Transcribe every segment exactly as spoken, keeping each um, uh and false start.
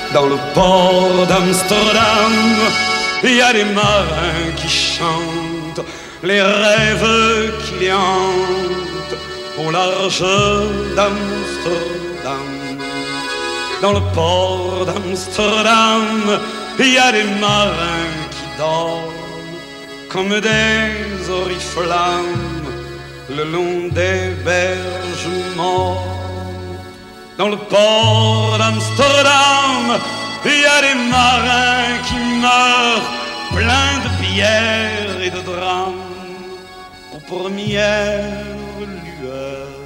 Dans le port d'Amsterdam, il y a des marins qui chantent les rêves qui hantent au large d'Amsterdam. Dans le port d'Amsterdam, il y a des marins qui dorment comme des oriflammes le long des berges mortes. Dans le port d'Amsterdam, il y a des marins qui meurent pleins de pierres et de drames aux premières lueurs.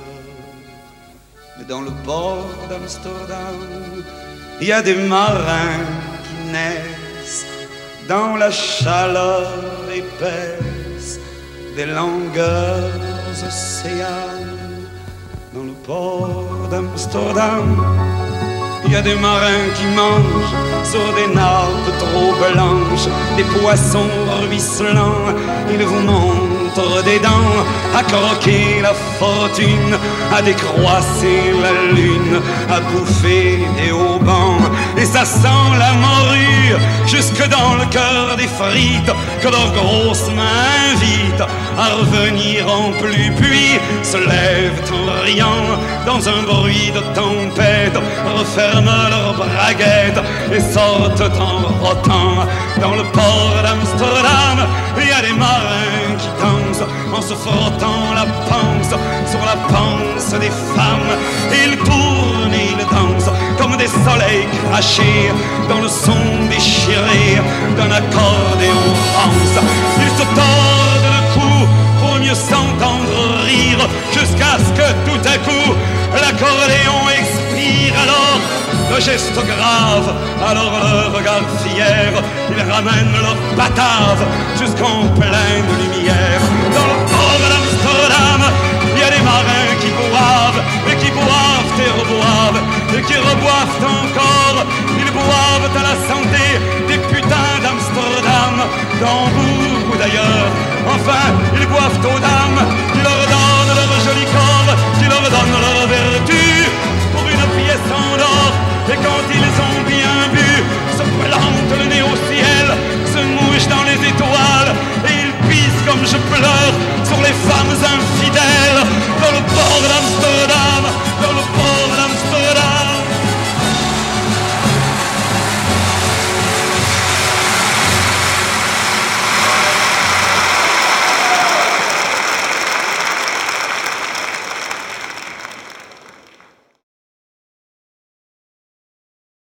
Mais dans le port d'Amsterdam, il y a des marins qui naissent dans la chaleur épaisse des longueurs océanes. Dans le port d'Amsterdam, il y a des marins qui mangent sur des nappes trop blanches des poissons ruisselants. Ils vous montrent des dents à croquer la fortune, à décroisser la lune, à bouffer des haubans. Et ça sent la morue jusque dans le cœur des frites que leurs grosses mains invitent à revenir en pluie. Puis se lèvent en riant dans un bruit de tempête, referment leurs braguettes et sortent en rotant. Dans le port d'Amsterdam, il y a des marins qui dansent en se frottant la panse sur la panse des femmes. Ils tournent et ils dansent comme des soleils crachés dans le son déchiré d'un accordéon rance. Ils se tordent le cou pour mieux s'entendre rire, jusqu'à ce que tout à coup l'accordéon expire. Alors le geste grave, alors le regard fier, ils ramènent leur batave jusqu'en pleine lumière.